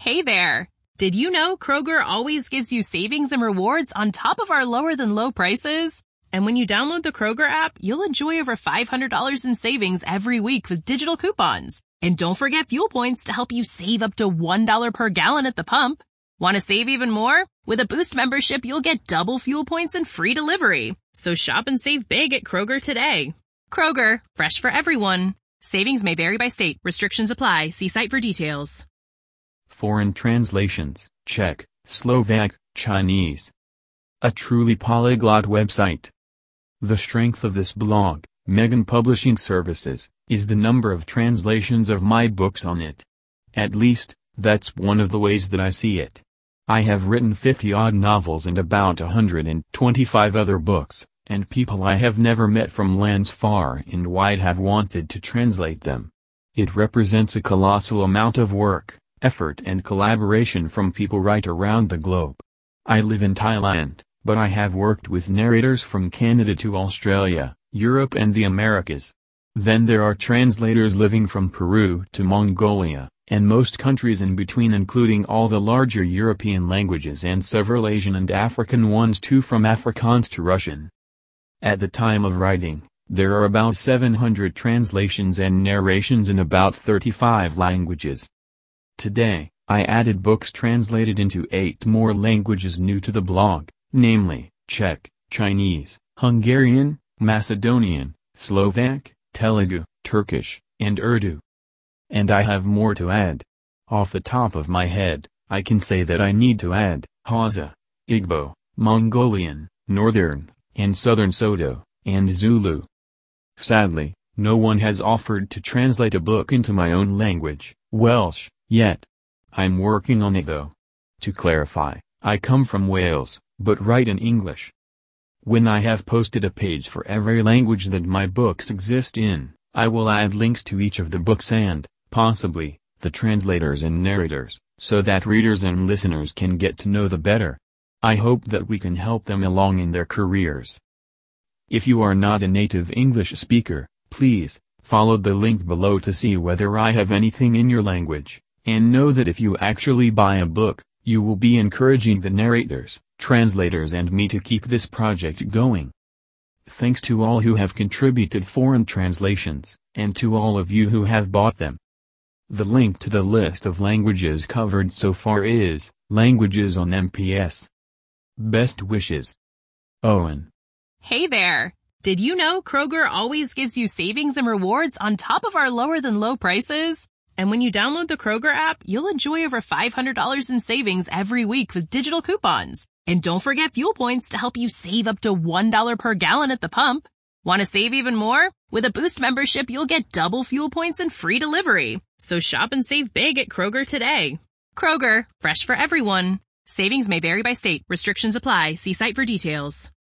Hey there! Did you know Kroger always gives you savings and rewards on top of our lower than low prices? And when you download the Kroger app, you'll enjoy over $500 in savings every week with digital coupons. And don't forget fuel points to help you save up to $1 per gallon at the pump. Want to save even more? With a Boost membership, you'll get double fuel points and free delivery. So shop and save big at Kroger today. Kroger, fresh for everyone. Savings may vary by state. Restrictions apply. See site for details. Foreign translations: Czech, Slovak, Chinese. A truly polyglot website. The strength of this blog, Megan Publishing Services, is the number of translations of my books on it. At least, that's one of the ways that I see it. I have written 50-odd novels and about 125 other books, and people I have never met from lands far and wide have wanted to translate them. It represents a colossal amount of work, effort and collaboration from people right around the globe. I live in Thailand, but I have worked with narrators from Canada to Australia, Europe and the Americas. Then there are translators living from Peru to Mongolia, and most countries in between, including all the larger European languages and several Asian and African ones too, from Afrikaans to Russian. At the time of writing, there are about 700 translations and narrations in about 35 languages. Today, I added books translated into 8 more languages new to the blog, namely, Czech, Chinese, Hungarian, Macedonian, Slovak, Telugu, Turkish, and Urdu. And I have more to add. Off the top of my head, I can say that I need to add Hausa, Igbo, Mongolian, Northern, and Southern Soto, and Zulu. Sadly, no one has offered to translate a book into my own language, Welsh, yet. I'm working on it though. To clarify, I come from Wales, but write in English. When I have posted a page for every language that my books exist in, I will add links to each of the books and, possibly, the translators and narrators, so that readers and listeners can get to know them better. I hope that we can help them along in their careers. If you are not a native English speaker, please, follow the link below to see whether I have anything in your language, and know that if you actually buy a book, you will be encouraging the narrators, translators and me to keep this project going. Thanks to all who have contributed foreign translations, and to all of you who have bought them. The link to the list of languages covered so far is, Languages on MPS. Best wishes. Owen. Hey there! Did you know Kroger always gives you savings and rewards on top of our lower than low prices? And when you download the Kroger app, you'll enjoy over $500 in savings every week with digital coupons. And don't forget fuel points to help you save up to $1 per gallon at the pump. Want to save even more? With a Boost membership, you'll get double fuel points and free delivery. So shop and save big at Kroger today. Kroger, fresh for everyone. Savings may vary by state. Restrictions apply. See site for details.